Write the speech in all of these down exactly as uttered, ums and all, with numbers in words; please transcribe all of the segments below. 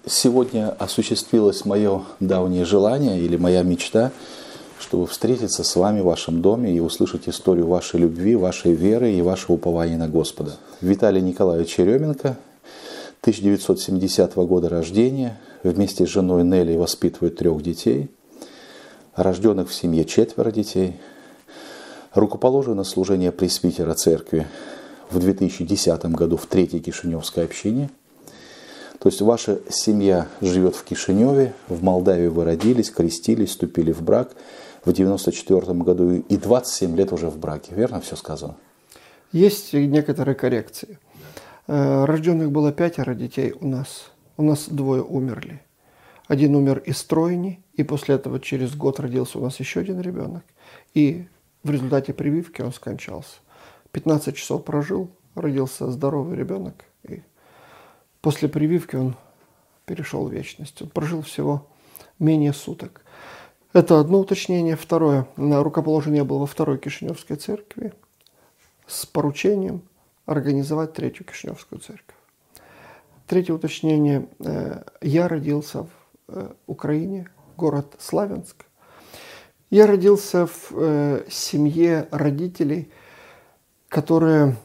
Сегодня осуществилось мое давнее желание или моя мечта, чтобы встретиться с вами в вашем доме и услышать историю вашей любви, вашей веры и вашего упования на Господа. Виталий Николаевич Череменко, тысяча девятьсот семидесятого года рождения, вместе с женой Нелли воспитывает трех детей, рожденных в семье четверо детей, рукоположен на служение пресвитера церкви в две тысячи десятом году в Третьей Кишиневской общине. То есть ваша семья живет в Кишиневе, в Молдавии вы родились, крестились, вступили в брак в девяносто четвёртом году и двадцать семь лет уже в браке. Верно все сказано? Есть некоторые коррекции. Рожденных было пятеро детей у нас. У нас двое умерли. Один умер из тройни, и после этого через год родился у нас еще один ребенок. И в результате прививки он скончался. пятнадцать часов прожил, родился здоровый ребенок. И после прививки он перешел в вечность. Он прожил всего менее суток. Это одно уточнение. Второе. На рукоположение был во второй Кишиневской церкви с поручением организовать Третью Кишиневскую церковь. Третье уточнение. Я родился в Украине, город Славянск. Я родился в семье родителей, которые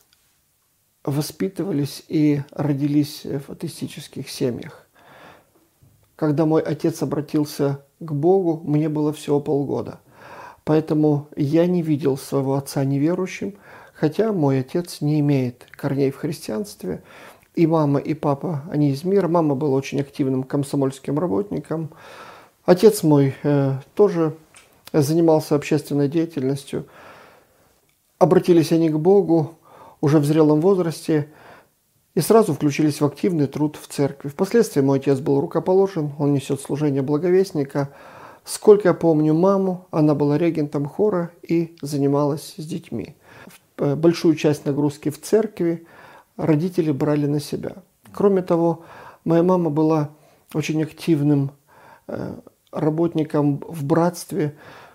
воспитывались и родились в атеистических семьях. Когда мой отец обратился к Богу, мне было всего полгода. Поэтому я не видел своего отца неверующим, хотя мой отец не имеет корней в христианстве. И мама, и папа, они из мира. Мама была очень активным комсомольским работником. Отец мой э, тоже занимался общественной деятельностью. Обратились они к Богу уже в зрелом возрасте и сразу включились в активный труд в церкви. Впоследствии мой отец был рукоположен, он несет служение благовестника. Сколько я помню маму, она была регентом хора и занималась с детьми. Большую часть нагрузки в церкви родители брали на себя. Кроме того, моя мама была очень активным работником в братстве.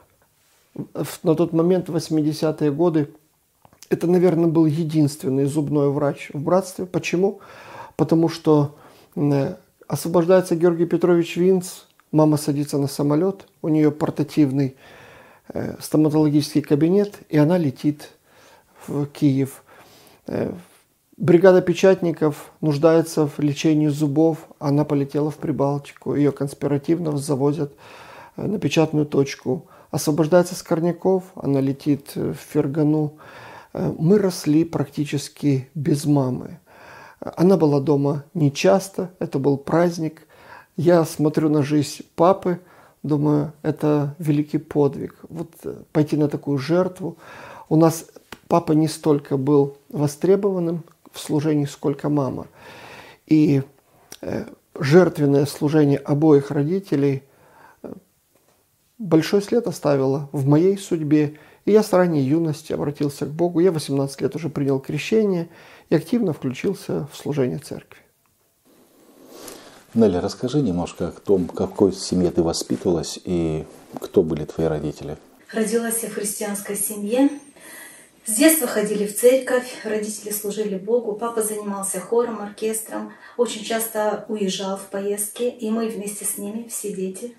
На тот момент, в восьмидесятые годы, это, наверное, был единственный зубной врач в братстве. Почему? Потому что освобождается Георгий Петрович Винц, мама садится на самолет, у нее портативный стоматологический кабинет, и она летит в Киев. Бригада печатников нуждается в лечении зубов, она полетела в Прибалтику, ее конспиративно завозят на печатную точку. Освобождается Скорняков, она летит в Фергану. Мы росли практически без мамы. Она была дома нечасто, это был праздник. Я смотрю на жизнь папы, думаю, это великий подвиг. Вот пойти на такую жертву. У нас папа не столько был востребованным в служении, сколько мама. И жертвенное служение обоих родителей большой след оставило в моей судьбе. И я с ранней юности обратился к Богу. Я в восемнадцать лет уже принял крещение и активно включился в служение церкви. Нелли, расскажи немножко о том, в какой семье ты воспитывалась и кто были твои родители. Родилась я в христианской семье. С детства ходили в церковь, родители служили Богу. Папа занимался хором, оркестром. Очень часто уезжал в поездки, и мы вместе с ними, все дети.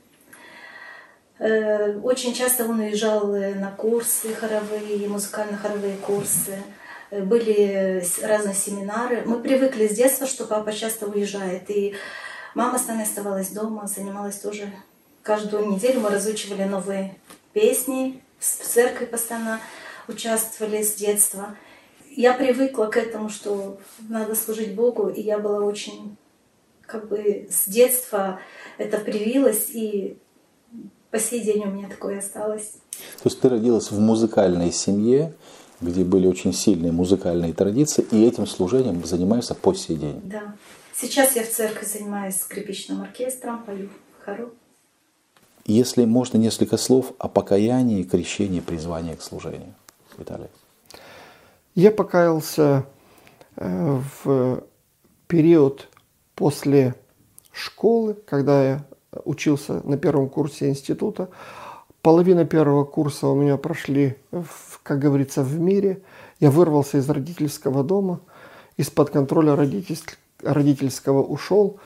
Очень часто он уезжал на курсы хоровые, музыкально-хоровые курсы. Были разные семинары. Мы привыкли с детства, что папа часто уезжает. И мама с нами оставалась дома, занималась тоже. Каждую неделю мы разучивали новые песни, в церкви постоянно участвовали с детства. Я привыкла к этому, что надо служить Богу. И я была очень, как бы, с детства это привилось. И по сей день у меня такое осталось. То есть ты родилась в музыкальной семье, где были очень сильные музыкальные традиции, и этим служением занимаешься по сей день? Да. Сейчас я в церкви занимаюсь скрипичным оркестром, пою в хору. Если можно, несколько слов о покаянии, крещении, призвании к служению. Виталий. Я покаялся в период после школы, когда я учился на первом курсе института. Половина первого курса у меня прошли, в, как говорится, в мире. Я вырвался из родительского дома, из-под контроля родительского родительского ушел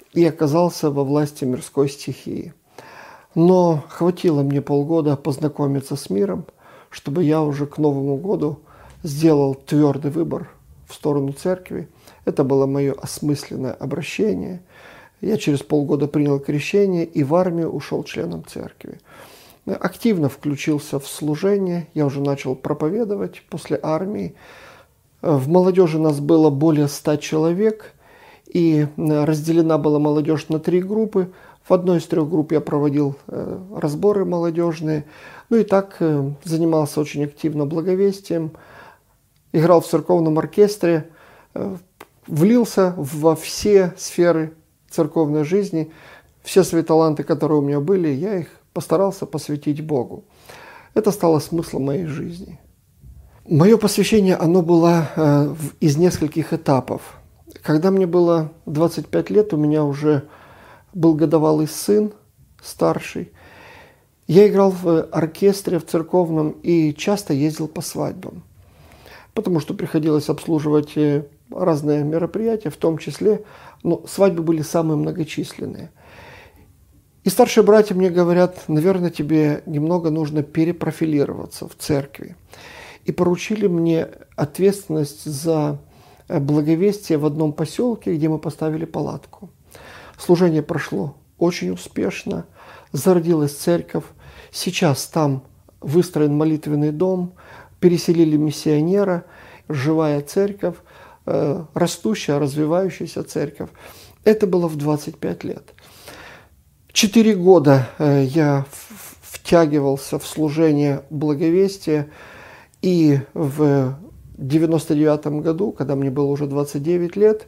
и оказался во власти мирской стихии. Но хватило мне полгода познакомиться с миром, чтобы я уже к Новому году сделал твердый выбор в сторону церкви. Это было мое осмысленное обращение. Я через полгода принял крещение и в армию ушел членом церкви. Активно включился в служение, я уже начал проповедовать после армии. В молодежи нас было более ста человек, и разделена была молодежь на три группы. В одной из трех групп я проводил разборы молодежные, ну и так занимался очень активно благовестием, играл в церковном оркестре, влился во все сферы церковной жизни, все свои таланты, которые у меня были, я их постарался посвятить Богу. Это стало смыслом моей жизни. Мое посвящение, оно было э, из нескольких этапов. Когда мне было двадцать пять лет, у меня уже был годовалый сын, старший. Я играл в оркестре, в церковном и часто ездил по свадьбам, потому что приходилось обслуживать разные мероприятия, в том числе, ну, свадьбы были самые многочисленные. И старшие братья мне говорят, наверное, тебе немного нужно перепрофилироваться в церкви. И поручили мне ответственность за благовестие в одном поселке, где мы поставили палатку. Служение прошло очень успешно, зародилась церковь. Сейчас там выстроен молитвенный дом, переселили миссионера, живая церковь, растущая, развивающаяся церковь. Это было в двадцать пять лет. Четыре года я втягивался в служение благовестия, и в девяносто девятом году, когда мне было уже двадцать девять лет,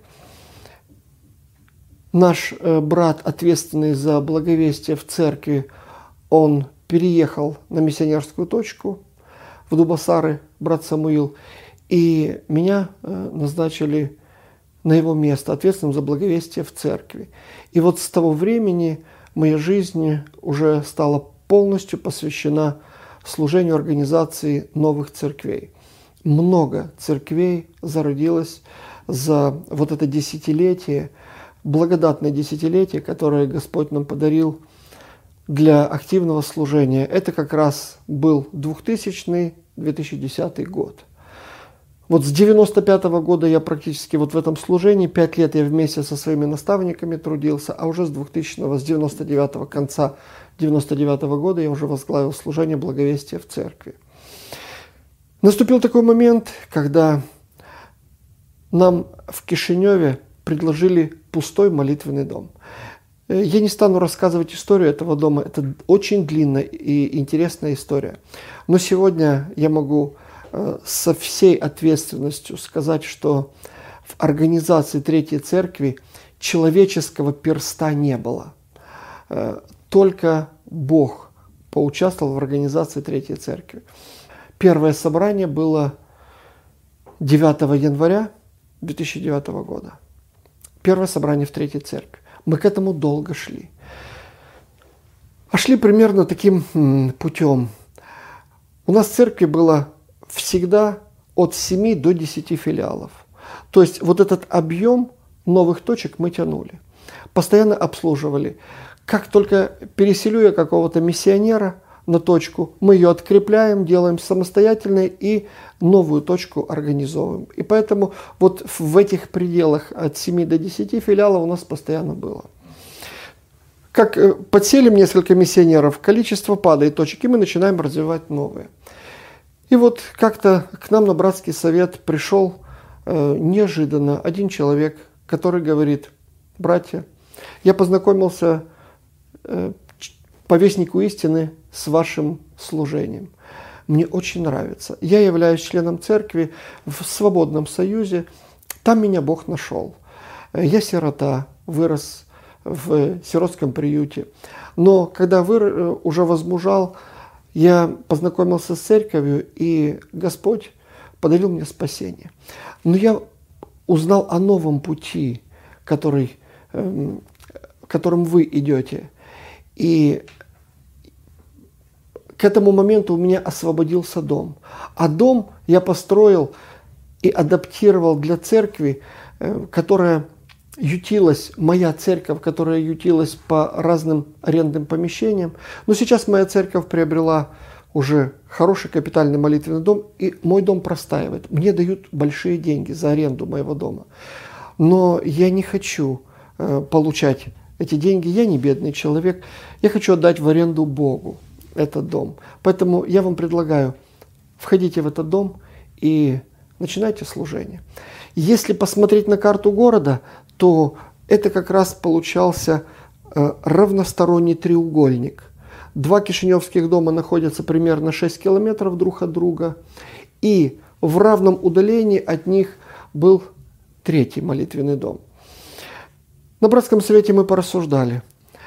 наш брат, ответственный за благовестие в церкви, он переехал на миссионерскую точку в Дубасары, брат Самуил, и меня назначили на его место, ответственным за благовестие в церкви. И вот с того времени моя жизнь уже стала полностью посвящена служению организации новых церквей. Много церквей зародилось за вот это десятилетие, благодатное десятилетие, которое Господь нам подарил для активного служения. Это как раз был двухтысячный — две тысячи десятый год. Вот с девяносто пятого года я практически вот в этом служении, пять лет я вместе со своими наставниками трудился, а уже с двухтысячного, с девяносто девятого, конца девяносто девятого года я уже возглавил служение благовестия в церкви. Наступил такой момент, когда нам в Кишиневе предложили пустой молитвенный дом. Я не стану рассказывать историю этого дома, это очень длинная и интересная история. Но сегодня я могу со всей ответственностью сказать, что в организации Третьей Церкви человеческого перста не было. Только Бог поучаствовал в организации Третьей Церкви. Первое собрание было девятого января две тысячи девятого года. Первое собрание в Третьей Церкви. Мы к этому долго шли. А шли примерно таким путем. У нас в церкви было всегда от семи до десяти филиалов. То есть вот этот объем новых точек мы тянули. Постоянно обслуживали. Как только переселю я какого-то миссионера на точку, мы ее открепляем, делаем самостоятельной и новую точку организовываем. И поэтому вот в этих пределах от семи до десяти филиалов у нас постоянно было. Как подселим несколько миссионеров, количество падает точек, и мы начинаем развивать новые. И вот как-то к нам на братский совет пришел э, неожиданно один человек, который говорит: братья, я познакомился э, по вестнику истины с вашим служением. Мне очень нравится. Я являюсь членом церкви в Свободном Союзе. Там меня Бог нашел. Я сирота, вырос в сиротском приюте. Но когда вы уже возмужал, я познакомился с церковью, и Господь подарил мне спасение. Но я узнал о новом пути, который, которым вы идете. И к этому моменту у меня освободился дом. А дом я построил и адаптировал для церкви, которая ютилась моя церковь, которая ютилась по разным арендным помещениям. Но сейчас моя церковь приобрела уже хороший капитальный молитвенный дом, и мой дом простаивает. Мне дают большие деньги за аренду моего дома. Но я не хочу э, получать эти деньги. Я не бедный человек. Я хочу отдать в аренду Богу этот дом. Поэтому я вам предлагаю, входите в этот дом и начинайте служение. Если посмотреть на карту города, то это как раз получался э, равносторонний треугольник. Два кишиневских дома находятся примерно шесть километров друг от друга, и в равном удалении от них был третий молитвенный дом. На братском совете мы порассуждали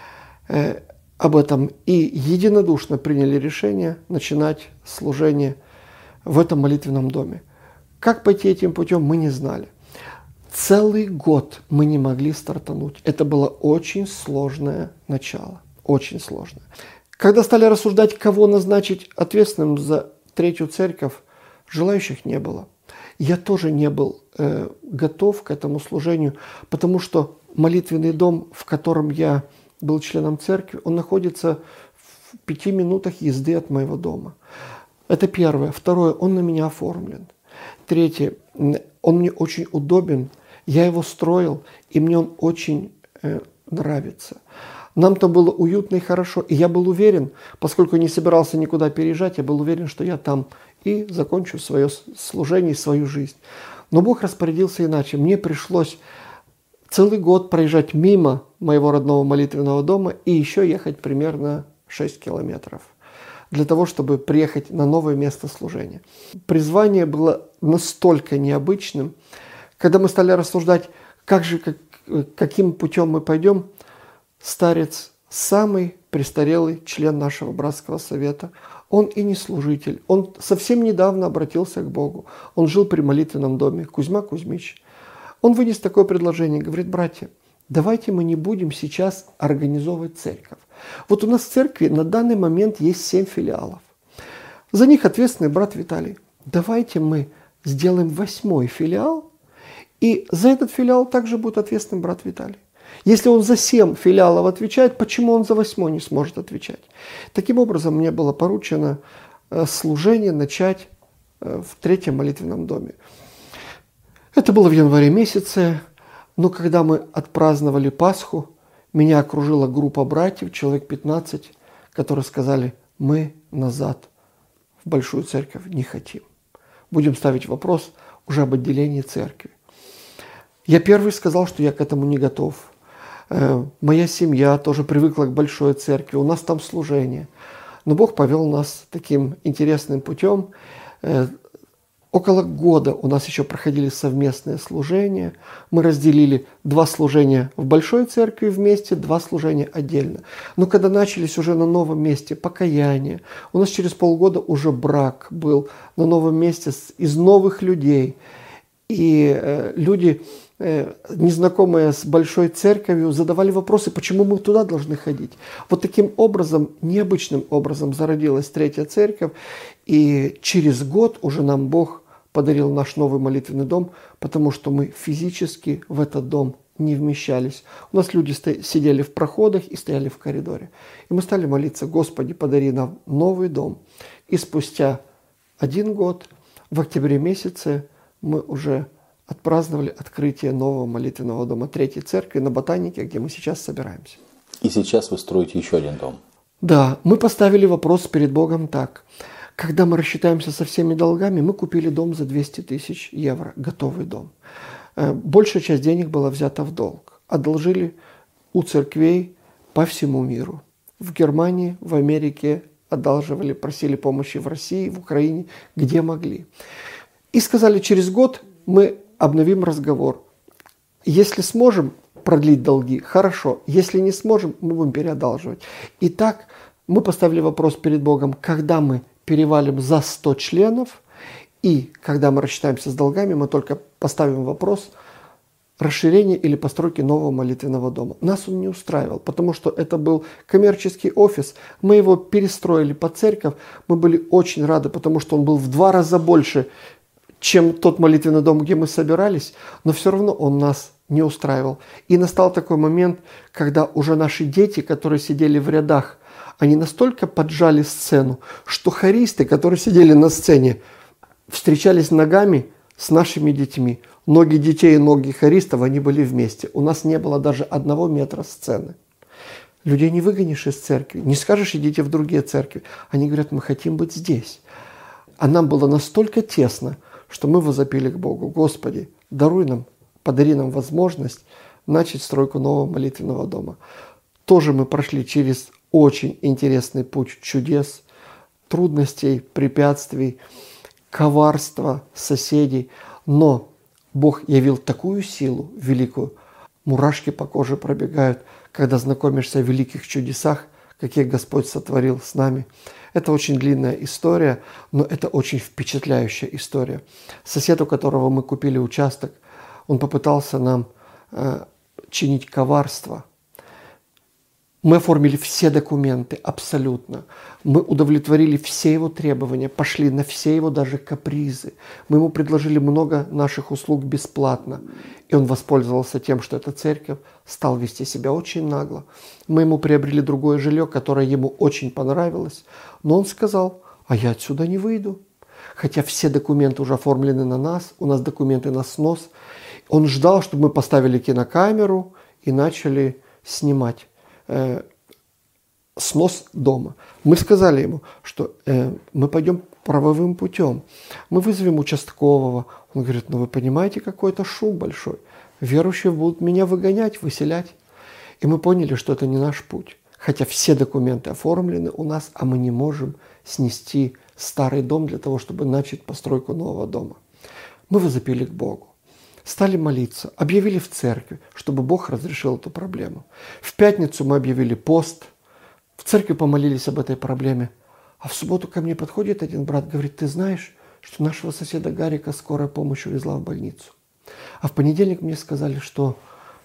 э, об этом и единодушно приняли решение начинать служение в этом молитвенном доме. Как пойти этим путем, мы не знали. Целый год мы не могли стартануть. Это было очень сложное начало, очень сложное. Когда стали рассуждать, кого назначить ответственным за третью церковь, желающих не было. Я тоже не был э, готов к этому служению, потому что молитвенный дом, в котором я был членом церкви, он находится в пяти минутах езды от моего дома. Это первое. Второе, он на меня оформлен. Третье, он мне очень удобен. Я его строил, и мне он очень э, нравится. Нам там было уютно и хорошо, и я был уверен, поскольку не собирался никуда переезжать, я был уверен, что я там и закончу свое служение, свою жизнь. Но Бог распорядился иначе. Мне пришлось целый год проезжать мимо моего родного молитвенного дома и еще ехать примерно шесть километров для того, чтобы приехать на новое место служения. Призвание было настолько необычным. Когда мы стали рассуждать, как же, как, каким путем мы пойдем, старец, самый престарелый член нашего братского совета, он и не служитель, он совсем недавно обратился к Богу, он жил при молитвенном доме, Кузьма Кузьмич. Он вынес такое предложение, говорит: братья, давайте мы не будем сейчас организовывать церковь. Вот у нас в церкви на данный момент есть семь филиалов. За них ответственный брат Виталий. Давайте мы сделаем восьмой филиал, и за этот филиал также будет ответственным брат Виталий. Если он за семь филиалов отвечает, почему он за восьмой не сможет отвечать? Таким образом, мне было поручено служение начать в третьем молитвенном доме. Это было в январе месяце, но когда мы отпраздновали Пасху, меня окружила группа братьев, человек пятнадцать, которые сказали: мы назад в большую церковь не хотим. Будем ставить вопрос уже об отделении церкви. Я первый сказал, что я к этому не готов. Моя семья тоже привыкла к большой церкви, у нас там служение. Но Бог повел нас таким интересным путем. Около года у нас еще проходили совместные служения. Мы разделили два служения в большой церкви вместе, два служения отдельно. Но когда начались уже на новом месте покаяние, у нас через полгода уже брак был на новом месте из новых людей. И э, люди, э, незнакомые с большой церковью, задавали вопросы, почему мы туда должны ходить. Вот таким образом, необычным образом зародилась третья церковь. И через год уже нам Бог подарил наш новый молитвенный дом, потому что мы физически в этот дом не вмещались. У нас люди сидели в проходах и стояли в коридоре. И мы стали молиться: Господи, подари нам новый дом. И спустя один год, в октябре месяце, мы уже отпраздновали открытие нового молитвенного дома Третьей Церкви на Ботанике, где мы сейчас собираемся. И сейчас вы строите еще один дом. Да, мы поставили вопрос перед Богом так. Когда мы рассчитаемся со всеми долгами, мы купили дом за двести тысяч евро, готовый дом. Большая часть денег была взята в долг. Одолжили у церквей по всему миру. В Германии, в Америке одалживали, просили помощи в России, в Украине, где могли. И сказали: через год мы обновим разговор. Если сможем продлить долги, хорошо. Если не сможем, мы будем переодалживать. Итак, мы поставили вопрос перед Богом, когда мы перевалим за сто членов, и когда мы рассчитаемся с долгами, мы только поставим вопрос расширения или постройки нового молитвенного дома. Нас он не устраивал, потому что это был коммерческий офис. Мы его перестроили под церковь. Мы были очень рады, потому что он был в два раза больше, чем тот молитвенный дом, где мы собирались, но все равно он нас не устраивал. И настал такой момент, когда уже наши дети, которые сидели в рядах, они настолько поджали сцену, что хористы, которые сидели на сцене, встречались ногами с нашими детьми. Ноги детей и ноги хористов, они были вместе. У нас не было даже одного метра сцены. Людей не выгонишь из церкви, не скажешь, идите в другие церкви. Они говорят, мы хотим быть здесь. А нам было настолько тесно, что мы возопили к Богу: Господи, даруй нам, подари нам возможность начать стройку нового молитвенного дома. Тоже мы прошли через очень интересный путь чудес, трудностей, препятствий, коварства соседей. Но Бог явил такую силу великую, мурашки по коже пробегают, когда знакомишься о великих чудесах, какие Господь сотворил с нами. Это очень длинная история, но это очень впечатляющая история. Сосед, у которого мы купили участок, он попытался нам э, чинить коварство. Мы оформили все документы, абсолютно. Мы удовлетворили все его требования, пошли на все его даже капризы. Мы ему предложили много наших услуг бесплатно. И он воспользовался тем, что эта церковь, стал вести себя очень нагло. Мы ему приобрели другое жилье, которое ему очень понравилось. Но он сказал, а я отсюда не выйду. Хотя все документы уже оформлены на нас, у нас документы на снос. Он ждал, чтобы мы поставили кинокамеру и начали снимать э, снос дома. Мы сказали ему, что э, мы пойдем правовым путем. Мы вызовем участкового. Он говорит, ну вы понимаете, какой это шум большой. Верующие будут меня выгонять, выселять. И мы поняли, что это не наш путь. Хотя все документы оформлены у нас, а мы не можем снести старый дом для того, чтобы начать постройку нового дома. Мы возопили к Богу. Стали молиться, объявили в церкви, чтобы Бог разрешил эту проблему. В пятницу мы объявили пост, в церкви помолились об этой проблеме. А в субботу ко мне подходит один брат, говорит, ты знаешь, что нашего соседа Гарика скорая помощь увезла в больницу. А в понедельник мне сказали, что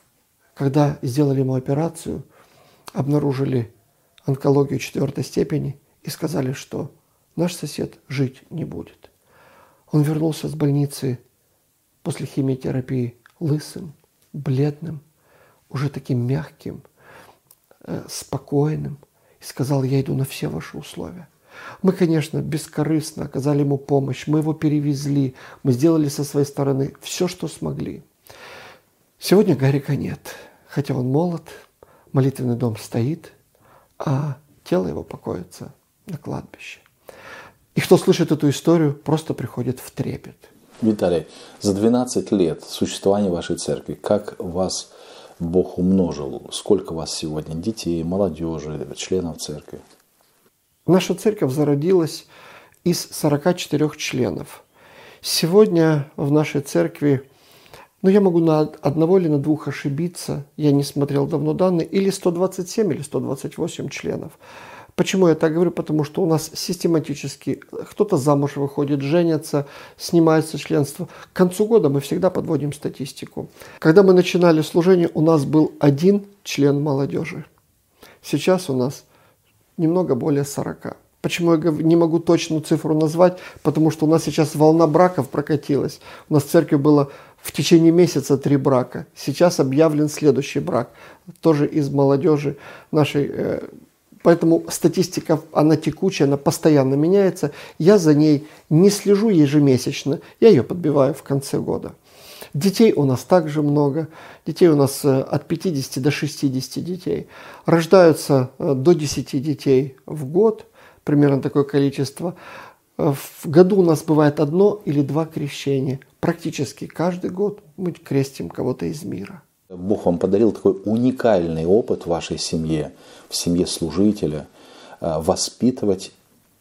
когда сделали ему операцию, обнаружили онкологию четвертой степени и сказали, что наш сосед жить не будет. Он вернулся с больницы после химиотерапии лысым, бледным, уже таким мягким, э, спокойным. И сказал, я иду на все ваши условия. Мы, конечно, бескорыстно оказали ему помощь, мы его перевезли, мы сделали со своей стороны все, что смогли. Сегодня Гарика нет, хотя он молод, молитвенный дом стоит, а тело его покоится на кладбище. И кто слышит эту историю, просто приходит в трепет. Виталий, за двенадцать лет существования вашей церкви, как вас Бог умножил? Сколько у вас сегодня детей, молодежи, членов церкви? Наша церковь зародилась из сорока четырёх членов. Сегодня в нашей церкви, ну я могу на одного или на двух ошибиться, я не смотрел давно данные, или сто двадцать семь, или сто двадцать восемь членов. Почему я так говорю? Потому что у нас систематически кто-то замуж выходит, женятся, снимается членство. К концу года мы всегда подводим статистику. Когда мы начинали служение, у нас был один член молодежи. Сейчас у нас немного более сорока. Почему я не могу точную цифру назвать? Потому что у нас сейчас волна браков прокатилась. У нас в церкви было в течение месяца три брака. Сейчас объявлен следующий брак. Тоже из молодежи нашей. Поэтому статистика, она текучая, она постоянно меняется. Я за ней не слежу ежемесячно. Я ее подбиваю в конце года. Детей у нас также много. Детей у нас от пятидесяти до шестидесяти детей. Рождаются до десяти детей в год. Примерно такое количество. В году у нас бывает одно или два крещения. Практически каждый год мы крестим кого-то из мира. Бог вам подарил такой уникальный опыт в вашей семье, в семье служителя, воспитывать,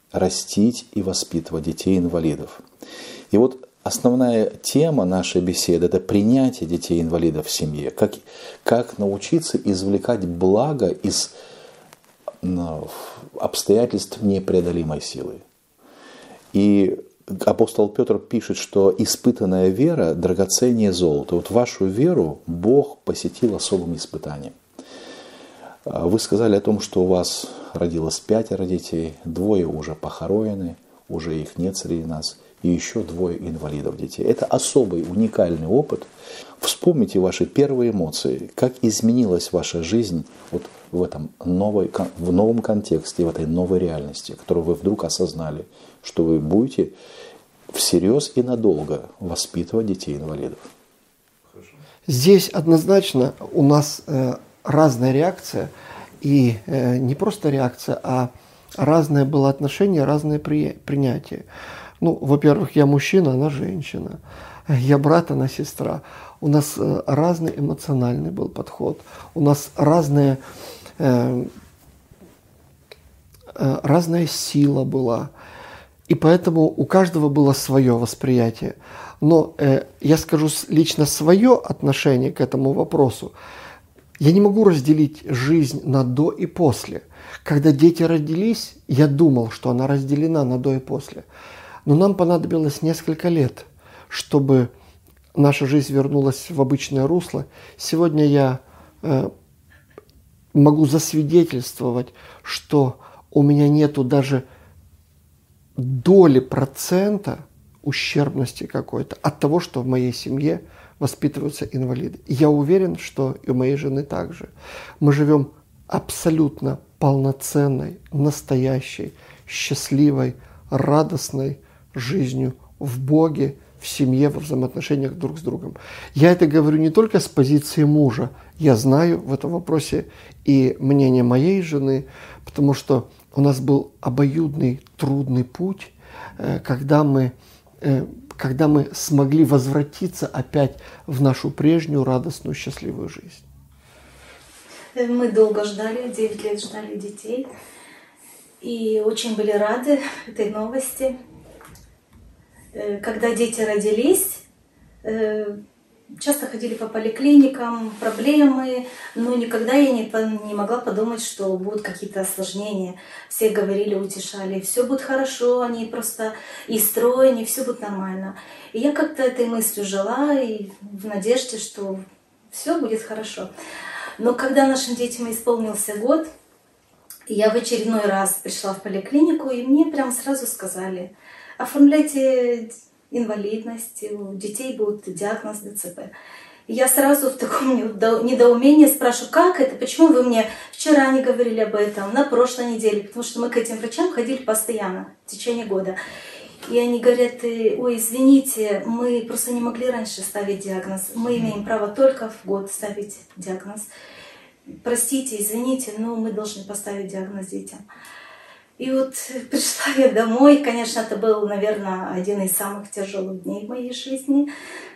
растить и воспитывать детей-инвалидов. И вот основная тема нашей беседы – это принятие детей-инвалидов в семье. Как, как научиться извлекать благо из обстоятельств непреодолимой силы. И апостол Петр пишет, что испытанная вера драгоценнее золота. Вот вашу веру Бог посетил особым испытанием. Вы сказали о том, что у вас родилось пятеро детей, двое уже похоронены, уже их нет среди нас. и еще двое инвалидов детей. Это особый, уникальный опыт. Вспомните ваши первые эмоции, как изменилась ваша жизнь вот в этом новой, в новом контексте, в этой новой реальности, которую вы вдруг осознали, что вы будете всерьез и надолго воспитывать детей-инвалидов. Здесь однозначно у нас э, разная реакция, и э, не просто реакция, а разное было отношение, разное при, принятие. Ну, во-первых, я мужчина, она женщина, я брат, она сестра. У нас э, разный эмоциональный был подход, у нас разная, э, э, разная сила была, и поэтому у каждого было свое восприятие. Но э, я скажу лично свое отношение к этому вопросу. Я не могу разделить жизнь на до и после. Когда дети родились, я думал, что она разделена на до и после. Но нам понадобилось несколько лет, чтобы наша жизнь вернулась в обычное русло. Сегодня я э, могу засвидетельствовать, что у меня нету даже доли процента ущербности какой-то от того, что в моей семье воспитываются инвалиды. И я уверен, что и у моей жены также. Мы живем абсолютно полноценной, настоящей, счастливой, радостной жизнью в Боге, в семье, во взаимоотношениях друг с другом. Я это говорю не только с позиции мужа. Я знаю в этом вопросе и мнение моей жены, потому что у нас был обоюдный трудный путь, когда мы когда мы смогли возвратиться опять в нашу прежнюю радостную, счастливую жизнь. Мы долго ждали, девять лет ждали детей, и очень были рады этой новости. Когда дети родились, часто ходили по поликлиникам, проблемы, но никогда я не, не могла подумать, что будут какие-то осложнения. Все говорили, утешали, все будет хорошо, они просто и стройные, все будет нормально. И я как-то этой мыслью жила и в надежде, что все будет хорошо. Но когда нашим детям исполнился год, я в очередной раз пришла в поликлинику, и мне прям сразу сказали, оформляйте инвалидность, у детей будет диагноз ДЦП. И я сразу в таком недоумении спрашиваю, как это, почему вы мне вчера не говорили об этом, на прошлой неделе, потому что мы к этим врачам ходили постоянно, в течение года. И они говорят, ой, извините, мы просто не могли раньше ставить диагноз, мы имеем право только в год ставить диагноз. Простите, извините, но мы должны поставить диагноз детям. И вот пришла я домой, конечно, это был, наверное, один из самых тяжелых дней в моей жизни.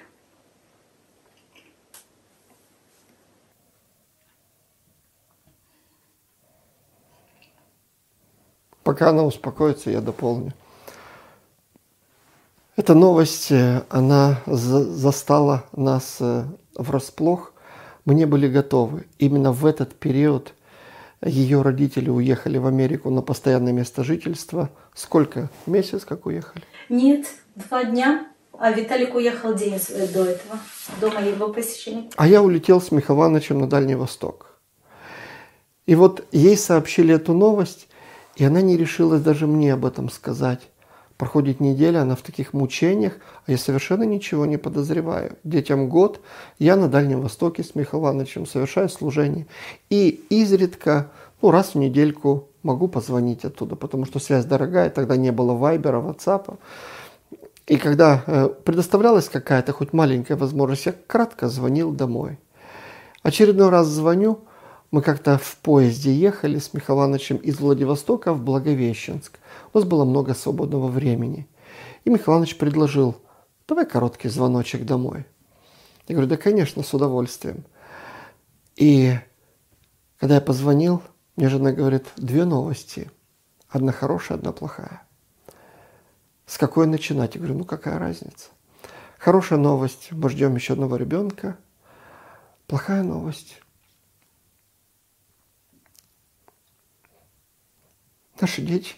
Пока она успокоится, я дополню. Эта новость, она застала нас врасплох. Мы не были готовы. Именно в этот период ее родители уехали в Америку на постоянное место жительства. Сколько? Месяц как уехали? Нет, два дня. А Виталик уехал день до этого, до моего посещения. А я улетел с Михаилом Ивановичем на Дальний Восток. И вот ей сообщили эту новость, и она не решилась даже мне об этом сказать. Проходит неделя, она в таких мучениях, а я совершенно ничего не подозреваю. Детям год, я на Дальнем Востоке с Михаилом Ивановичем совершаю служение. И изредка, ну раз в недельку могу позвонить оттуда, потому что связь дорогая, тогда не было вайбера, ватсапа. И когда э, предоставлялась какая-то хоть маленькая возможность, я кратко звонил домой. Очередной раз звоню, мы как-то в поезде ехали с Михаилом Ивановичем из Владивостока в Благовещенск. У нас было много свободного времени. И Михаил Иванович предложил, давай короткий звоночек домой. Я говорю, да, конечно, с удовольствием. И когда я позвонил, мне жена говорит, две новости. Одна хорошая, одна плохая. С какой начинать? Я говорю, ну какая разница? Хорошая новость, мы ждем еще одного ребенка. Плохая новость. Наши дети,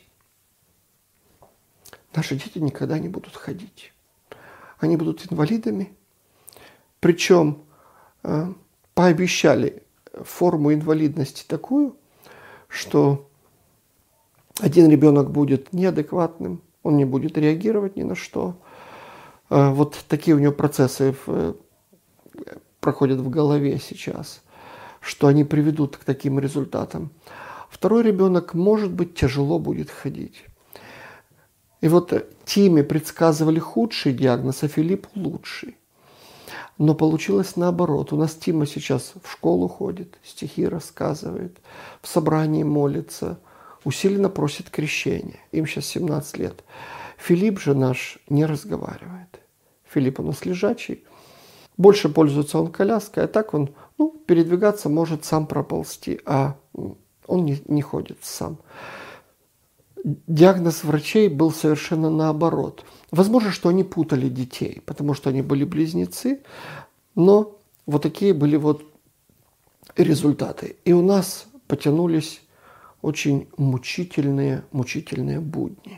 наши дети никогда не будут ходить. Они будут инвалидами. Причем э, пообещали форму инвалидности такую, что один ребенок будет неадекватным, он не будет реагировать ни на что. Вот такие у него процессы проходят в голове сейчас, что они приведут к таким результатам. Второй ребенок, может быть, тяжело будет ходить. И вот Тиме предсказывали худший диагноз, а Филиппу лучший. Но получилось наоборот. У нас Тима сейчас в школу ходит, стихи рассказывает, в собрании молится, усиленно просит крещения. Им сейчас семнадцать лет. Филипп же наш не разговаривает. Филипп у нас лежачий. Больше пользуется он коляской, а так он ну, передвигаться может сам проползти, а он не, не ходит сам. Диагноз врачей был совершенно наоборот. Возможно, что они путали детей, потому что они были близнецы, но вот такие были вот результаты. И у нас потянулись очень мучительные, мучительные будни.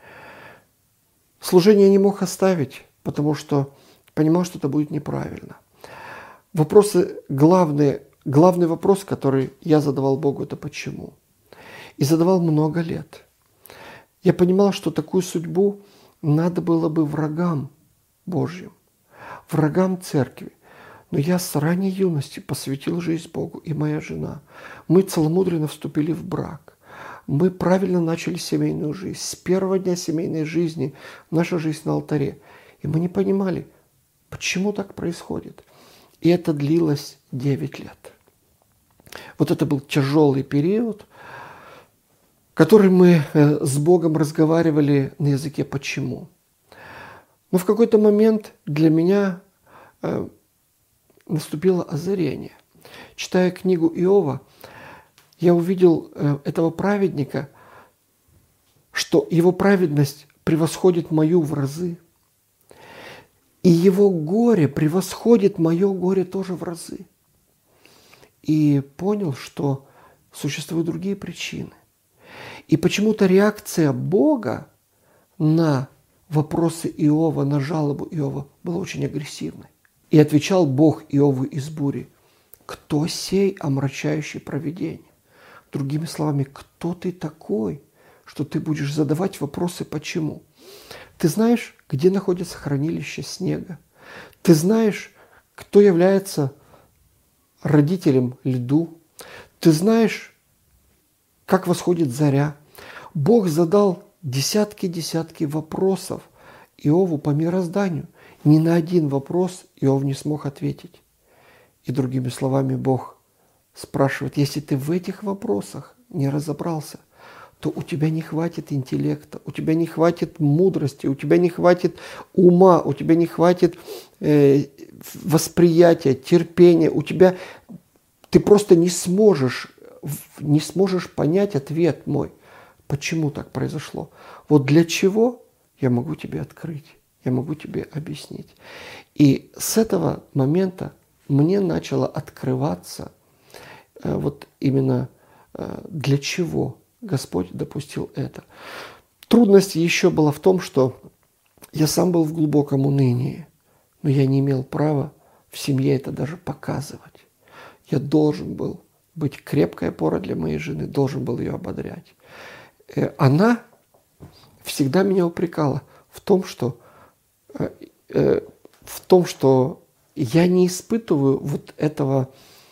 Служение не мог оставить, потому что понимал, что это будет неправильно. Вопросы главные, главный вопрос, который я задавал Богу, это почему. И задавал много лет. Я понимал, что такую судьбу надо было бы врагам Божьим, врагам церкви. Но я с ранней юности посвятил жизнь Богу, и моя жена. Мы целомудренно вступили в брак. Мы правильно начали семейную жизнь. С первого дня семейной жизни наша жизнь на алтаре. И мы не понимали, почему так происходит. И это длилось девять лет. Вот это был тяжелый период, который мы с Богом разговаривали на языке «почему». Но в какой-то момент для меня наступило озарение. Читая книгу Иова, я увидел этого праведника, что его праведность превосходит мою в разы. И его горе превосходит мое горе тоже в разы. И понял, что существуют другие причины. И почему-то реакция Бога на вопросы Иова, на жалобу Иова была очень агрессивной. И отвечал Бог Иову из бури: «Кто сей, омрачающий провидение?» Другими словами, кто ты такой, что ты будешь задавать вопросы «почему?» Ты знаешь, где находится хранилище снега? Ты знаешь, кто является родителем льду? Ты знаешь, как восходит заря? Бог задал десятки-десятки вопросов Иову по мирозданию. Ни на один вопрос Иов не смог ответить. И другими словами, Бог спрашивает: если ты в этих вопросах не разобрался, то у тебя не хватит интеллекта, у тебя не хватит мудрости, у тебя не хватит ума, у тебя не хватит э, восприятия, терпения, у тебя ты просто не сможешь, не сможешь понять ответ мой, почему так произошло. Вот для чего я могу тебе открыть, я могу тебе объяснить. И с этого момента мне начало открываться э, вот именно э, для чего Господь допустил это. Трудность еще была в том, что я сам был в глубоком унынии, но я не имел права в семье это даже показывать. Я должен был быть крепкой опорой для моей жены, должен был ее ободрять. Она всегда меня упрекала в том, что, в том, что я не испытываю вот этого,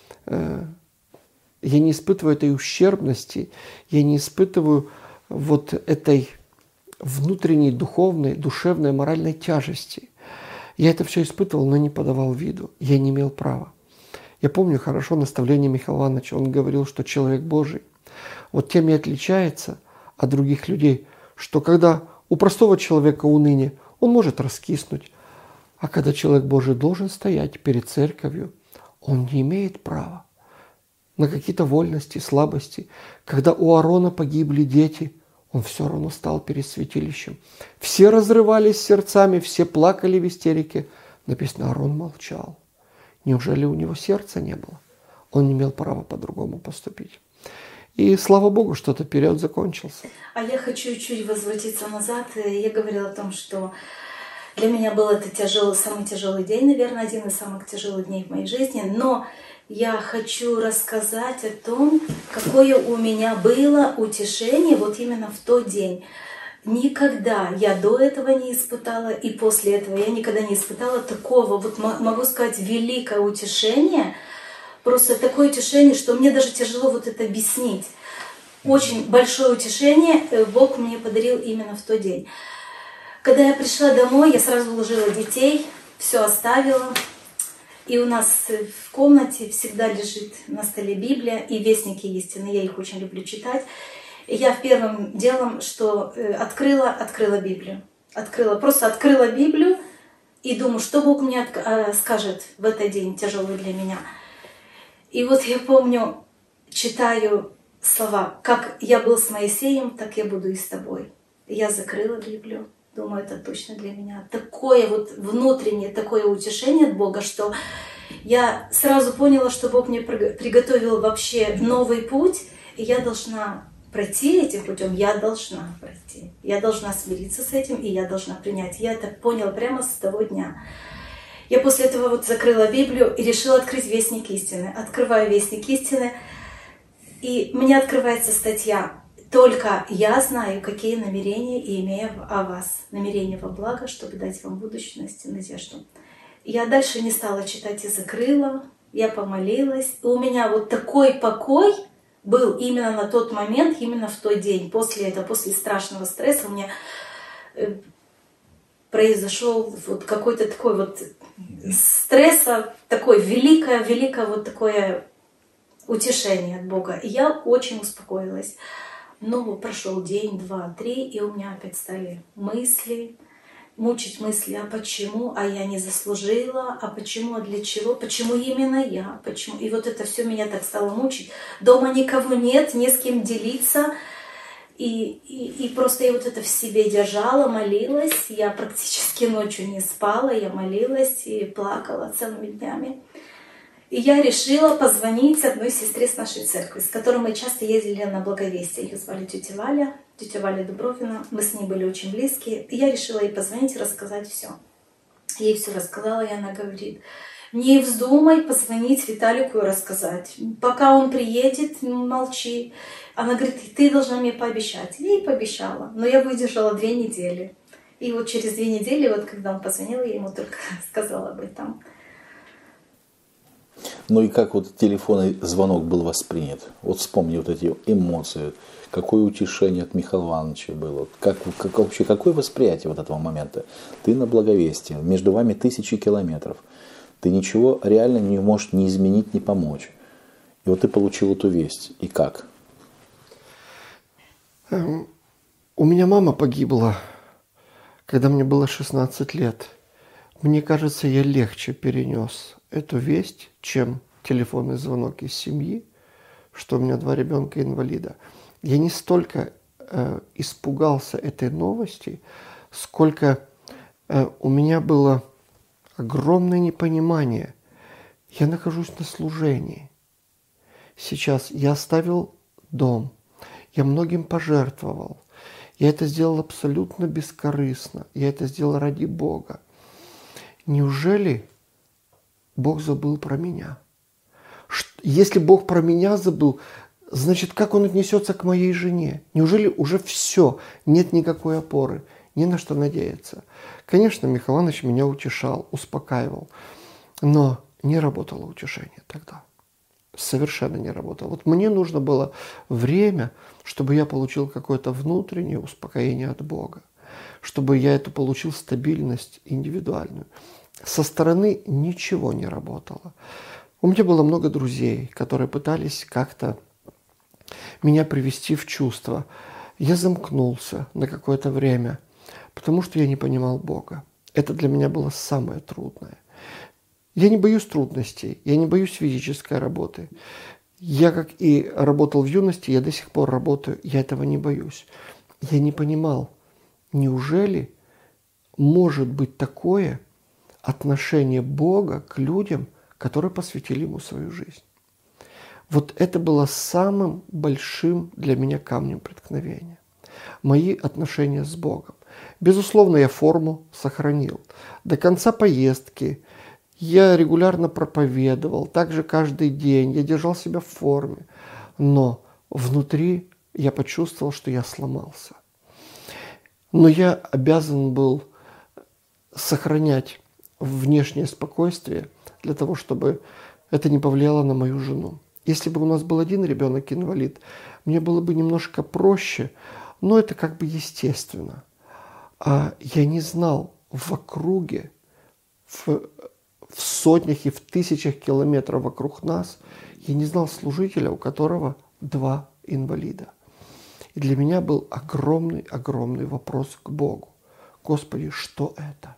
я не испытываю этой ущербности, я не испытываю вот этой внутренней духовной, душевной, моральной тяжести. Я это все испытывал, но не подавал виду. Я не имел права. Я помню хорошо наставление Михаила Ивановича. Он говорил, что человек Божий вот тем и отличается от других людей, что когда у простого человека уныние, он может раскиснуть, а когда человек Божий должен стоять перед церковью, он не имеет права на какие-то вольности, слабости. Когда у Аарона погибли дети, он все равно стал перед святилищем. Все разрывались сердцами, все плакали в истерике. Написано, Аарон молчал. Неужели у него сердца не было? Он не имел права по-другому поступить. И слава Богу, что этот период закончился. А я хочу чуть возвратиться назад. Я говорила о том, что для меня был это тяжелый, самый тяжелый день, наверное, один из самых тяжелых дней в моей жизни. Но я хочу рассказать о том, какое у меня было утешение вот именно в тот день. никогда я до этого не испытала, и после этого я никогда не испытала такого, вот могу сказать, великое утешение, просто такое утешение, что мне даже тяжело вот это объяснить. Очень большое утешение Бог мне подарил именно в тот день. Когда я пришла домой, я сразу уложила детей, все оставила. И у нас в комнате всегда лежит на столе Библия и Вестники истины. Я их очень люблю читать. И я первым делом, что открыла, открыла Библию. Открыла, просто открыла Библию и думаю, что Бог мне скажет в этот день, тяжелый для меня. И вот я помню, читаю слова: «Как я был с Моисеем, так я буду и с тобой». Я закрыла Библию. Думаю, это точно для меня. Такое вот внутреннее, такое утешение от Бога, что я сразу поняла, что Бог мне приготовил вообще новый путь, и я должна пройти этим путем, я должна пройти. Я должна смириться с этим, и я должна принять. Я это поняла прямо с того дня. Я после этого вот закрыла Библию и решила открыть Вестник истины. Открываю Вестник истины, и мне открывается статья: «Только я знаю, какие намерения имею о вас. Намерения во благо, чтобы дать вам будущность и надежду». Я дальше не стала читать и закрыла. Я помолилась. И у меня вот такой покой был именно на тот момент, именно в тот день. После этого, после страшного стресса у меня произошел вот какой-то такой вот стресса, такое великое, великое вот такое утешение от Бога. И я очень успокоилась. Но прошел день, два, три, и у меня опять стали мысли, мучить мысли, а почему, а я не заслужила, а почему, а для чего, почему именно я, почему. И вот это все меня так стало мучить. Дома никого нет, не с кем делиться. И, и, и просто я вот это в себе держала, молилась. Я практически ночью не спала, я молилась и плакала целыми днями. И я решила позвонить одной сестре с нашей церкви, с которой мы часто ездили на Благовестие. Ее звали тетя Валя, тетя Валя Дубровина. Мы с ней были очень близкие. И я решила ей позвонить и рассказать все. Ей все рассказала, и она говорит: не вздумай позвонить Виталику и рассказать. Пока он приедет, молчи. Она говорит: ты должна мне пообещать. Я ей пообещала. Но я выдержала две недели. И вот через две недели, вот когда он позвонил, я ему только сказала об этом. Ну и как вот телефонный звонок был воспринят? Вот вспомни вот эти эмоции. Какое утешение от Михаила Ивановича было? Как, как, вообще, какое восприятие вот этого момента? Ты на Благовестии, между вами тысячи километров. Ты ничего реально не можешь ни изменить, ни помочь. И вот ты получил эту весть. И как? У меня мама погибла, когда мне было шестнадцать лет. Мне кажется, я легче перенес эту весть, чем телефонный звонок из семьи, что у меня два ребенка-инвалида. Я не столько э, испугался этой новости, сколько э, у меня было огромное непонимание. Я нахожусь на служении. Сейчас я оставил дом, я многим пожертвовал. Я это сделал абсолютно бескорыстно. Я это сделал ради Бога. Неужели Бог забыл про меня? Если Бог про меня забыл, значит, как Он отнесется к моей жене? Неужели уже все, нет никакой опоры, не на что надеяться? Конечно, Михаил Иванович меня утешал, успокаивал, но не работало утешение тогда. Совершенно не работало. Вот мне нужно было время, чтобы я получил какое-то внутреннее успокоение от Бога, чтобы я эту получил стабильность индивидуальную. Со стороны ничего не работало. У меня было много друзей, которые пытались как-то меня привести в чувство. Я замкнулся на какое-то время, потому что я не понимал Бога. Это для меня было самое трудное. Я не боюсь трудностей, я не боюсь физической работы. Я, как и работал в юности, я до сих пор работаю, я этого не боюсь. Я не понимал, неужели может быть такое отношение Бога к людям, которые посвятили Ему свою жизнь. Вот это было самым большим для меня камнем преткновения. Мои отношения с Богом. Безусловно, я форму сохранил. До конца поездки я регулярно проповедовал, также каждый день, я держал себя в форме. Но внутри я почувствовал, что я сломался. Но я обязан был сохранять внешнее спокойствие для того, чтобы это не повлияло на мою жену. Если бы у нас был один ребенок-инвалид, мне было бы немножко проще, но это как бы естественно. А я не знал в округе, в, в сотнях и в тысячах километров вокруг нас, я не знал служителя, у которого два инвалида. И для меня был огромный-огромный вопрос к Богу. Господи, что это?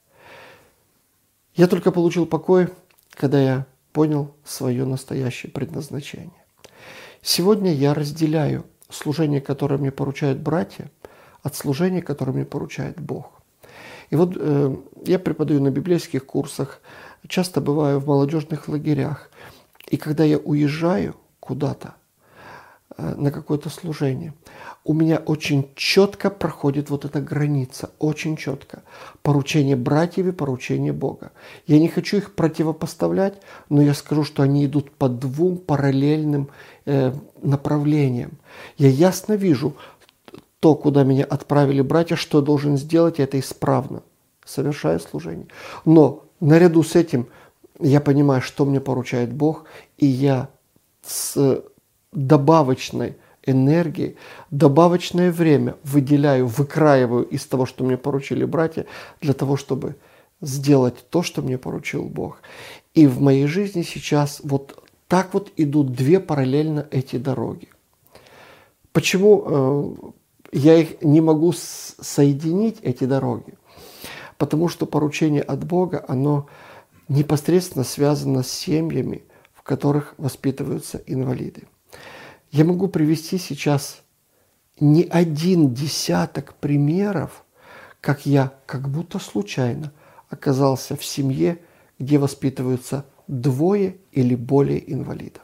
Я только получил покой, когда я понял свое настоящее предназначение. Сегодня я разделяю служение, которое мне поручают братья, от служения, которое мне поручает Бог. И вот э, я преподаю на библейских курсах, часто бываю в молодежных лагерях. И когда я уезжаю куда-то, э, на какое-то служение, у меня очень четко проходит вот эта граница, очень четко. Поручение братьев и поручение Бога. Я не хочу их противопоставлять, но я скажу, что они идут по двум параллельным э, направлениям. Я ясно вижу то, куда меня отправили братья, что я должен сделать, и это исправно, совершая служение. Но наряду с этим я понимаю, что мне поручает Бог, и я с добавочной энергии, добавочное время выделяю, выкраиваю из того, что мне поручили братья, для того, чтобы сделать то, что мне поручил Бог. И в моей жизни сейчас вот так вот идут две параллельно эти дороги. Почему э, я их не могу соединить, эти дороги? Потому что поручение от Бога, оно непосредственно связано с семьями, в которых воспитываются инвалиды. Я могу привести сейчас не один десяток примеров, как я как будто случайно оказался в семье, где воспитываются двое или более инвалидов.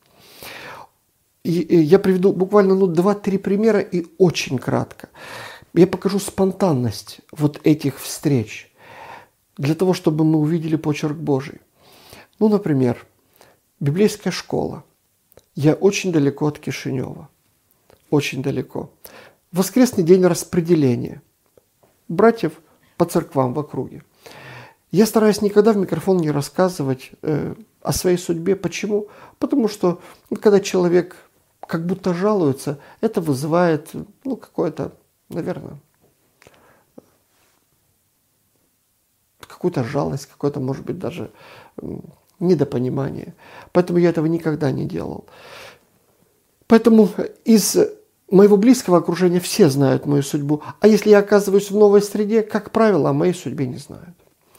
И я приведу буквально ну, два-три примера и очень кратко. Я покажу спонтанность вот этих встреч, для того, чтобы мы увидели почерк Божий. Ну, например, библейская школа. Я очень далеко от Кишинева. Очень далеко. Воскресный день распределения братьев по церквам в округе. Я стараюсь никогда в микрофон не рассказывать э, о своей судьбе. Почему? Потому что, ну, когда человек как будто жалуется, это вызывает ну, какое-то, наверное, какую-то жалость, какое-то, может быть, даже недопонимание. Поэтому я этого никогда не делал. Поэтому из моего близкого окружения все знают мою судьбу. А если я оказываюсь в новой среде, как правило, о моей судьбе не знают.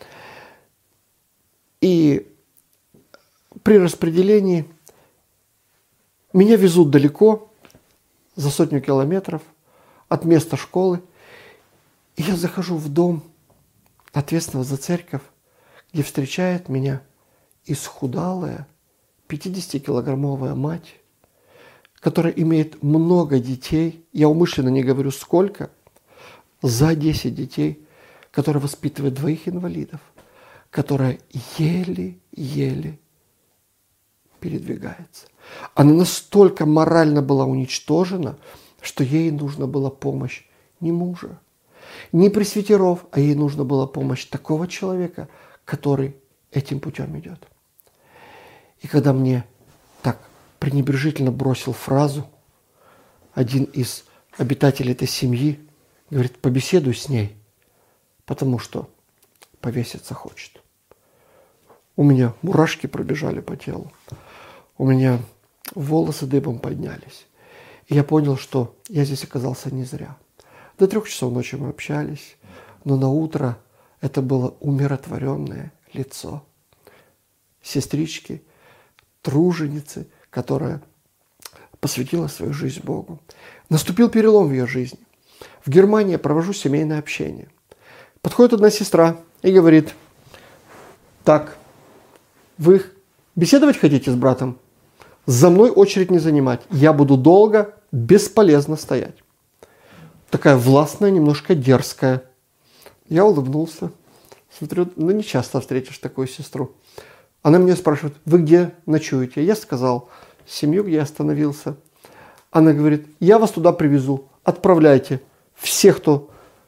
И при распределении меня везут далеко, за сотню километров от места школы. И я захожу в дом ответственного за церковь, где встречает меня исхудалая пятидесятикилограммовая мать, которая имеет много детей, я умышленно не говорю сколько, за десять детей, которая воспитывает двоих инвалидов, которая еле-еле передвигается. Она настолько морально была уничтожена, что ей нужна была помощь не мужа, не пресвитеров, а ей нужна была помощь такого человека, который этим путем идет. И когда мне так пренебрежительно бросил фразу один из обитателей этой семьи, говорит, побеседуй с ней, потому что повеситься хочет. У меня мурашки пробежали по телу, у меня волосы дыбом поднялись. И я понял, что я здесь оказался не зря. До трех часов ночи мы общались, но на утро это было умиротворенное лицо сестрички, труженицы, которая посвятила свою жизнь Богу. Наступил перелом в ее жизни. В Германии я провожу семейное общение. Подходит одна сестра и говорит, так, вы беседовать хотите с братом? За мной очередь не занимать. Я буду долго, бесполезно стоять. Такая властная, немножко дерзкая. Я улыбнулся. Смотрю, ну не часто встретишь такую сестру. Она меня спрашивает, вы где ночуете? Я сказал, семью, где я остановился. Она говорит, я вас туда привезу, отправляйте. Все, кто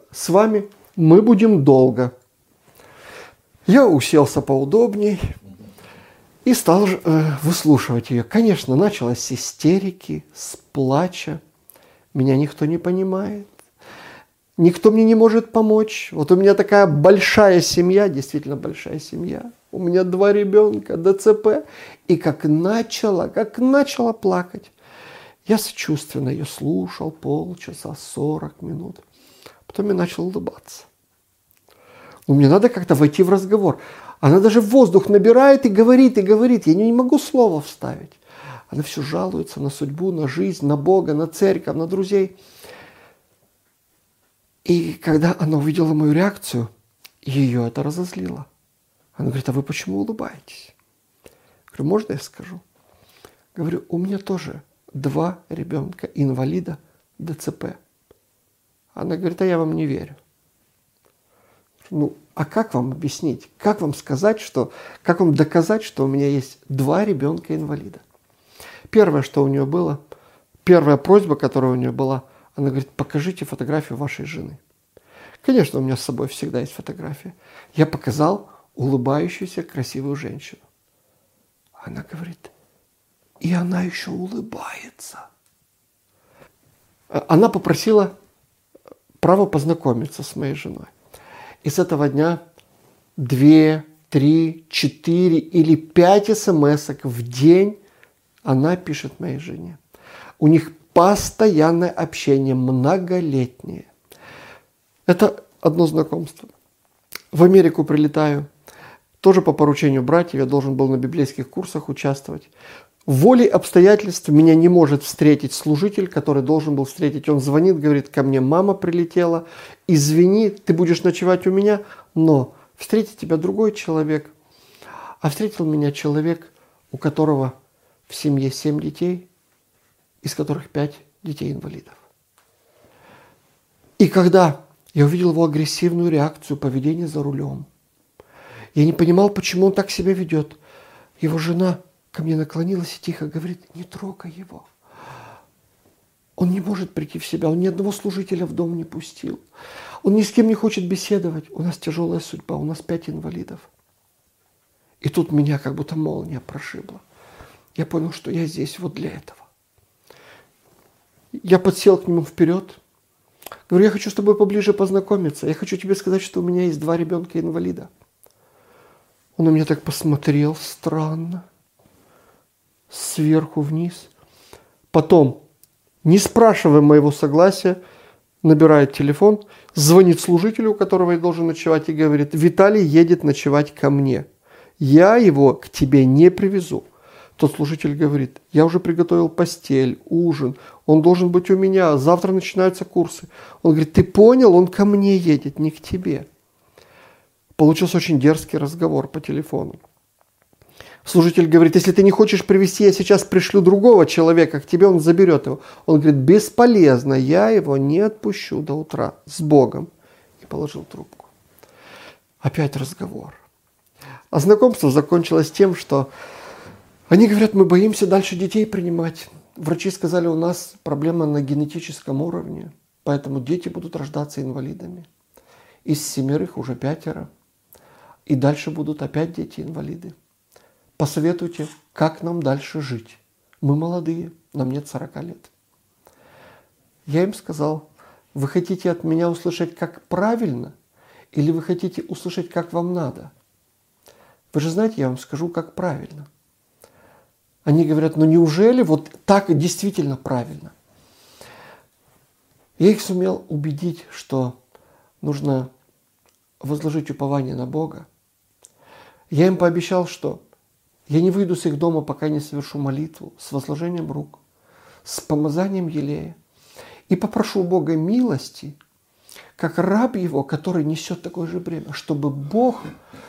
с вами мы будем долго. Я уселся поудобней и стал э, выслушивать ее. Конечно, началась с истерики, с плача. Меня никто не понимает. Никто мне не может помочь. Вот у меня такая большая семья, действительно большая семья. У меня два ребенка, ДЦП. И как начала, как начала плакать. Я сочувственно ее слушал полчаса, сорок минут. Потом я начал улыбаться. Ну, мне надо как-то войти в разговор. Она даже воздух набирает и говорит, и говорит. Я не могу слова вставить. Она все жалуется на судьбу, на жизнь, на Бога, на церковь, на друзей. И когда она увидела мою реакцию, ее это разозлило. Она говорит, а вы почему улыбаетесь? Я говорю, можно я скажу? Говорю, у меня тоже два ребенка инвалида ДЦП. Она говорит, а я вам не верю. Ну, а как вам объяснить? Как вам сказать, что... Как вам доказать, что у меня есть два ребенка инвалида? Первое, что у нее было, первая просьба, которая у нее была, она говорит, покажите фотографию вашей жены. Конечно, у меня с собой всегда есть фотография. Я показал улыбающуюся красивую женщину. Она говорит, и она еще улыбается. Она попросила право познакомиться с моей женой. И с этого дня две, три, четыре или пять смс-ок в день она пишет моей жене. У них постоянное общение, многолетнее. Это одно знакомство. В Америку прилетаю. Тоже по поручению братьев. Я должен был на библейских курсах участвовать. Волей обстоятельств меня не может встретить служитель, который должен был встретить. Он звонит, говорит, ко мне мама прилетела. Извини, ты будешь ночевать у меня, но встретит тебя другой человек. А встретил меня человек, у которого в семье семь детей, из которых пять детей-инвалидов. И когда я увидел его агрессивную реакцию, поведение за рулем, я не понимал, почему он так себя ведет. Его жена ко мне наклонилась и тихо говорит, не трогай его. Он не может прийти в себя, он ни одного служителя в дом не пустил. Он ни с кем не хочет беседовать. У нас тяжелая судьба, у нас пять инвалидов. И тут меня как будто молния прошибла. Я понял, что я здесь вот для этого. Я подсел к нему вперед. Говорю, я хочу с тобой поближе познакомиться. Я хочу тебе сказать, что у меня есть два ребенка-инвалида. Он на меня так посмотрел странно. Сверху вниз. Потом, не спрашивая моего согласия, набирает телефон, звонит служителю, у которого я должен ночевать, и говорит, Виталий едет ночевать ко мне. Я его к тебе не привезу. Тот служитель говорит, я уже приготовил постель, ужин, он должен быть у меня, завтра начинаются курсы. Он говорит, ты понял, он ко мне едет, не к тебе. Получился очень дерзкий разговор по телефону. Служитель говорит, если ты не хочешь привезти, я сейчас пришлю другого человека к тебе, он заберет его. Он говорит, бесполезно, я его не отпущу до утра, с Богом. И положил трубку. Опять разговор. А знакомство закончилось тем, что они говорят, мы боимся дальше детей принимать. Врачи сказали, у нас проблема на генетическом уровне, поэтому дети будут рождаться инвалидами. Из семерых уже пятеро. И дальше будут опять дети-инвалиды. Посоветуйте, как нам дальше жить. Мы молодые, нам нет сорока лет. Я им сказал, вы хотите от меня услышать, как правильно, или вы хотите услышать, как вам надо? Вы же знаете, я вам скажу, как правильно. Они говорят, ну неужели вот так действительно правильно? Я их сумел убедить, что нужно возложить упование на Бога. Я им пообещал, что я не выйду с их дома, пока не совершу молитву с возложением рук, с помазанием елея. И попрошу у Бога милости, как раб его, который несет такое же бремя, чтобы Бог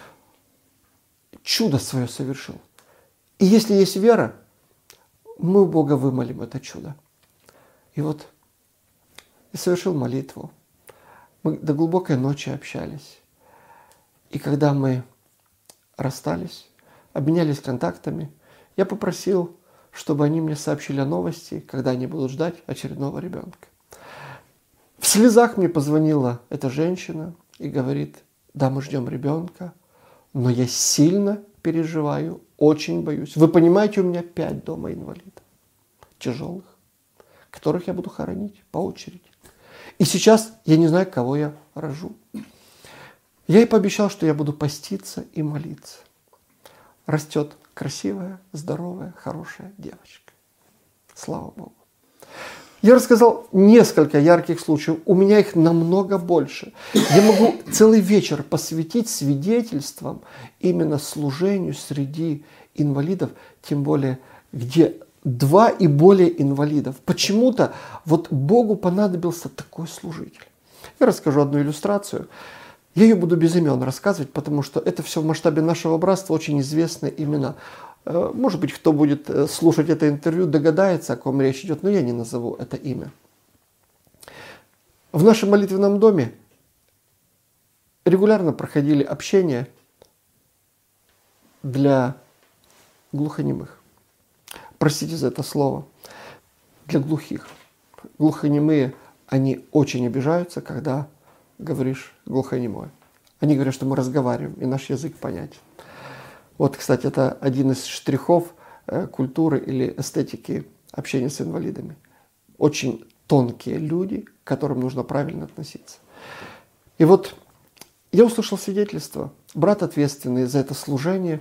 чудо свое совершил. И если есть вера, мы у Бога вымолим это чудо. И вот я совершил молитву. Мы до глубокой ночи общались. И когда мы расстались, обменялись контактами, я попросил, чтобы они мне сообщили о новости, когда они будут ждать очередного ребенка. В В слезах мне позвонила эта женщина и говорит: да, мы ждем ребенка, но я сильно переживаю, очень боюсь. Вы понимаете, у меня пять дома инвалидов, тяжелых, которых я буду хоронить по очереди. И сейчас я не знаю, кого я рожу. Я ей пообещал, что я буду поститься и молиться. Растет красивая, здоровая, хорошая девочка. Слава Богу. Я рассказал несколько ярких случаев. У меня их намного больше. Я могу целый вечер посвятить свидетельствам именно служению среди инвалидов, тем более, где два и более инвалидов. Почему-то вот Богу понадобился такой служитель. Я расскажу одну иллюстрацию. Я ее буду без имен рассказывать, потому что это все в масштабе нашего братства очень известные имена. Может быть, кто будет слушать это интервью, догадается, о ком речь идет, но я не назову это имя. В нашем молитвенном доме регулярно проходили общения для глухонемых. Простите за это слово. Для глухих. Глухонемые, они очень обижаются, когда говоришь глухонемой. Они говорят, что мы разговариваем, и наш язык понятен. Вот, кстати, это один из штрихов э, культуры или эстетики общения с инвалидами. Очень тонкие люди, к которым нужно правильно относиться. И вот я услышал свидетельство. Брат, ответственный за это служение,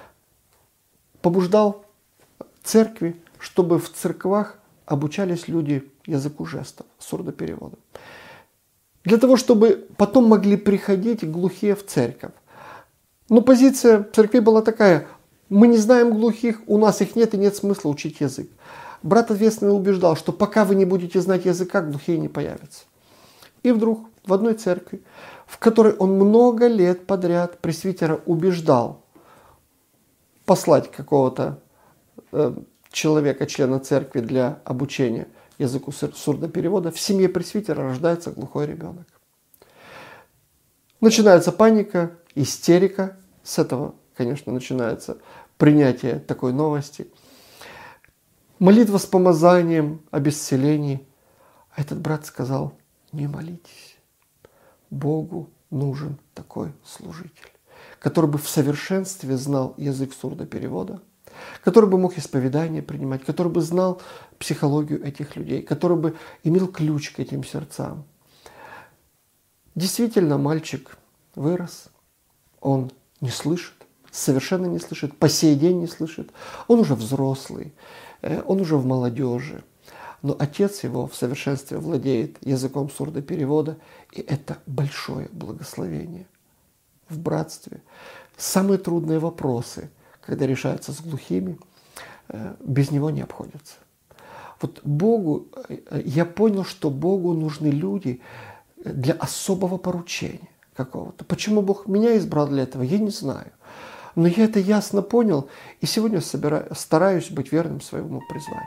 побуждал церкви, чтобы в церквах обучались люди языку жестов, сурдопереводу. Для того, чтобы потом могли приходить глухие в церковь. Но позиция церкви была такая: мы не знаем глухих, у нас их нет и нет смысла учить язык. Брат ответственно убеждал, что пока вы не будете знать языка, глухие не появятся. И вдруг в одной церкви, в которой он много лет подряд пресвитера убеждал послать какого-то э, человека, члена церкви для обучения языку сурдоперевода, в семье пресвитера рождается глухой ребенок. Начинается паника, истерика. С этого, конечно, начинается принятие такой новости. Молитва с помазанием об исцелении. А этот брат сказал: не молитесь. Богу нужен такой служитель, который бы в совершенстве знал язык сурдоперевода, который бы мог исповедание принимать, который бы знал психологию этих людей, который бы имел ключ к этим сердцам. Действительно, мальчик вырос, он не слышит, совершенно не слышит, по сей день не слышит. Он уже взрослый, он уже в молодежи, но отец его в совершенстве владеет языком сурдоперевода, и это большое благословение в братстве. Самые трудные вопросы, когда решаются с глухими, без него не обходятся. Вот Богу, я понял, что Богу нужны люди для особого поручения какого-то. Почему Бог меня избрал для этого, я не знаю. Но я это ясно понял, и сегодня собираюсь, стараюсь быть верным своему призванию.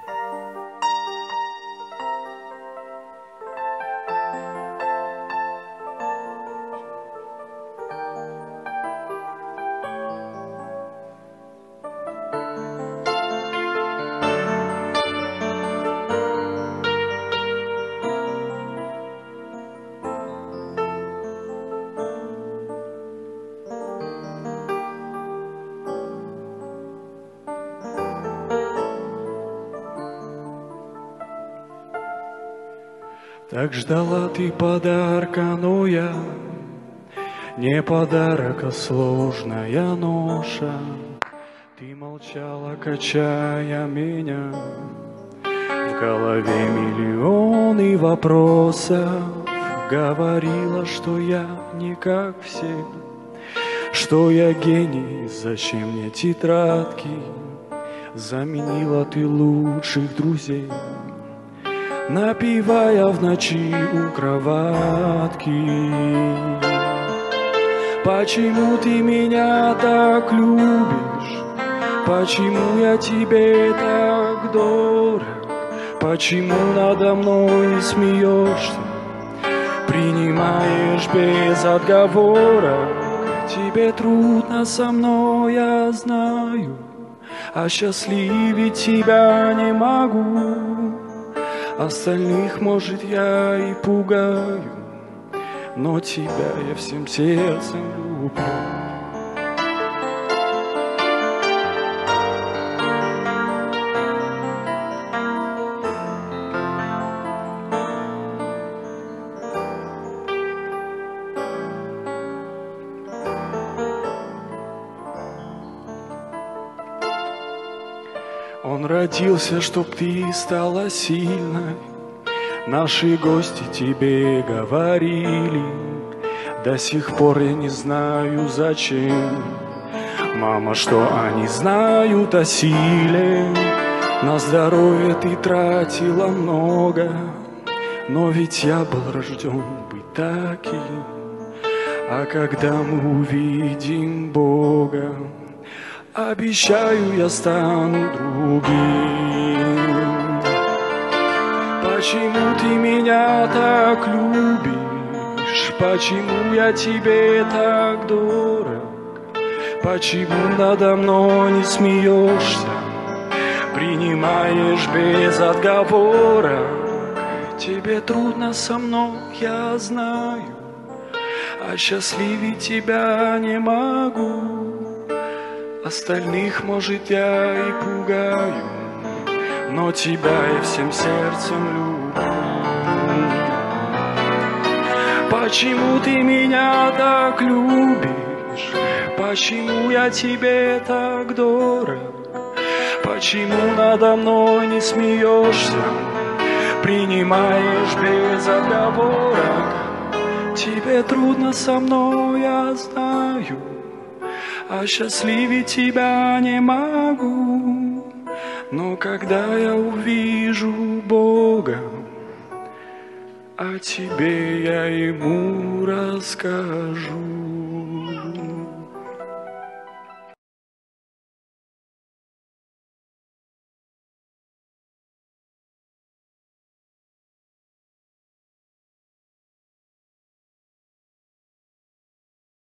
Так ждала ты подарка, но я не подарок, а сложная ноша. Ты молчала, качая меня, в голове миллионы вопросов. Говорила, что я не как все, что я гений, зачем мне тетрадки. Заменила ты лучших друзей, напевая в ночи у кроватки. Почему ты меня так любишь? Почему я тебе так дорог? Почему надо мной не смеешься? Принимаешь без отговорок. Тебе трудно со мной, я знаю, а счастливить тебя не могу. Остальных, может, я и пугаю, но тебя я всем сердцем люблю. Он родился, чтоб ты стала сильной. Наши гости тебе говорили. До сих пор я не знаю, зачем. Мама, что они знают о силе? На здоровье ты тратила много, но ведь я был рожден быть таким. А когда мы увидим Бога, обещаю, я стану другим. Почему ты меня так любишь? Почему я тебе так дорог? Почему надо мной не смеешься? Принимаешь без отговорок. Тебе трудно со мной, я знаю, а счастливить тебя не могу. Остальных, может, я и пугаю, но тебя я всем сердцем люблю. Почему ты меня так любишь? Почему я тебе так дорог? Почему надо мной не смеешься? Принимаешь без отговорок. Тебе трудно со мной, я знаю, а счастливить тебя не могу. Но когда я увижу Бога, о тебе я ему расскажу.